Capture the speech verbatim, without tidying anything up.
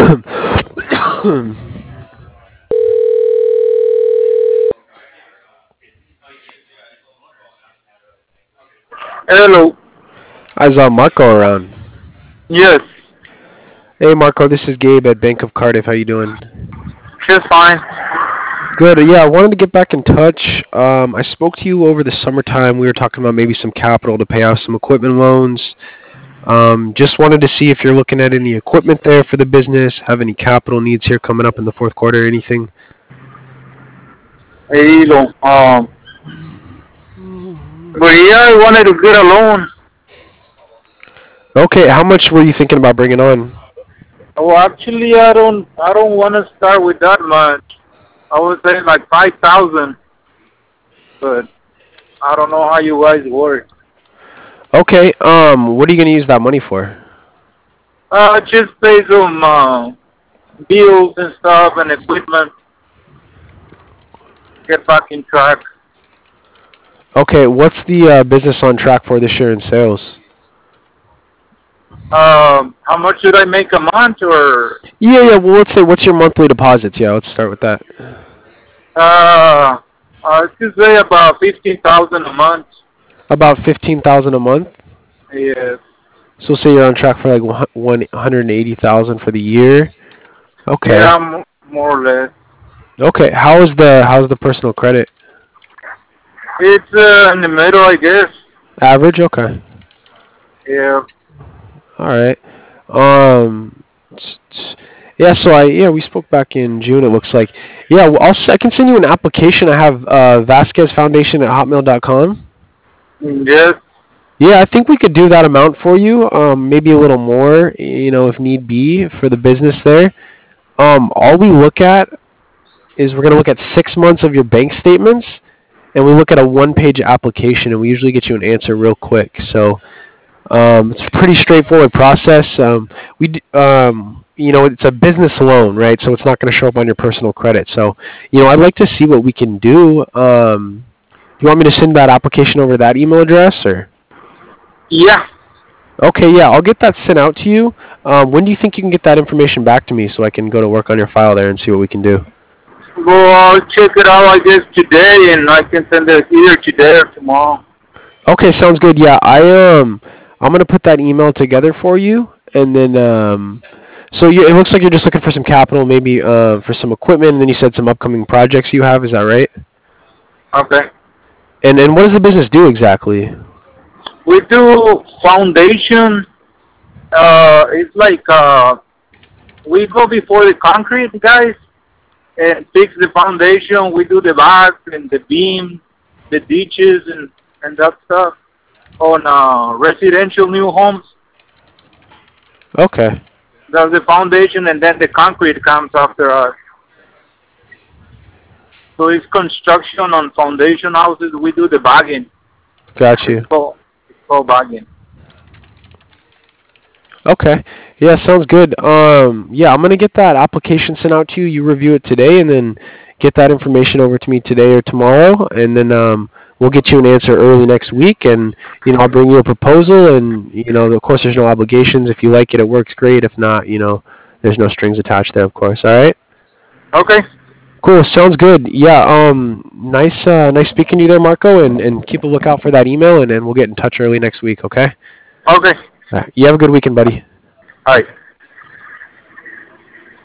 Hello. I saw Marco around. Yes, Hey Marco, this is Gabe at Bank of Cardiff. How you doing? just fine. Good. Yeah, I wanted to get back in touch. Um, I spoke to you over the summertime. We were talking about maybe some capital to pay off some equipment loans. Um, just wanted to see if you're looking at any equipment there for the business. Have any capital needs here coming up in the fourth quarter or anything? Hello. Um, but yeah, I wanted to get a loan. Okay. How much were you thinking about bringing on? Oh, actually, I don't, I don't want to start with that much. I would say like five thousand, but I don't know how you guys work. Okay. Um, what are you gonna use that money for? Uh, just pay some uh, bills and stuff and equipment. Get back in track. Okay. What's the uh, business on track for this year in sales? Um, how much should I make a month, or Yeah, yeah. Well, let's say what's your monthly deposits? Yeah, let's start with that. uh, I should say about fifteen thousand a month. About fifteen thousand a month. Yes. So say you're on track for like one hundred eighty thousand for the year. Okay. Yeah, m- more or less. Okay. How is the how's the personal credit? It's uh, in the middle, I guess. Average. Okay. Yeah. All right. Um. s- s- Yeah. So I yeah we spoke back in June. It looks like. Yeah. Well, I'll s- I can send you an application. I have uh, Vasquez Foundation at hotmail dot com. Yes. Yeah, I think we could do that amount for you. Um, maybe a little more, you know, if need be for the business there. Um, all we look at is we're going to look at six months of your bank statements, and we look at a one-page application, and we usually get you an answer real quick. So um, it's a pretty straightforward process. Um, we, d- um, you know, it's a business loan, right? So it's not going to show up on your personal credit. So, you know, I'd like to see what we can do. Um, you want me to send that application over that email address, or? Yeah. Okay, yeah, I'll get that sent out to you. Um, when do you think you can get that information back to me so I can go to work on your file there and see what we can do? Well, I'll check it out, I guess, today, and I can send it either today or tomorrow. Okay, sounds good. Yeah, I um, I'm gonna put that email together for you, and then um, so you, it looks like you're just looking for some capital, maybe uh, for some equipment, and then you said some upcoming projects you have. Is that right? Okay. And and what does the business do exactly? We do foundation. Uh, it's like uh, we go before the concrete guys and fix the foundation. We do the bars and the beams, the ditches, and and that stuff on uh, residential new homes. Okay, That's the foundation, and then the concrete comes after us. So it's construction on foundation houses. We do the bagging. got It's you. called it's called bagging. Okay. Yeah, sounds good. Um, yeah, I'm gonna get that application sent out to you. You review it today, and then get that information over to me today or tomorrow, and then um, we'll get you an answer early next week. And you know, I'll bring you a proposal, and you know, of course, there's no obligations. If you like it, it works great. If not, you know, there's no strings attached there, of course. All right. Okay. Cool. Sounds good. Yeah. Um. Nice. Uh. Nice speaking to you there, Marco. And and keep a lookout for that email, and then we'll get in touch early next week. Okay. Okay. All right. You have a good weekend, buddy. All right.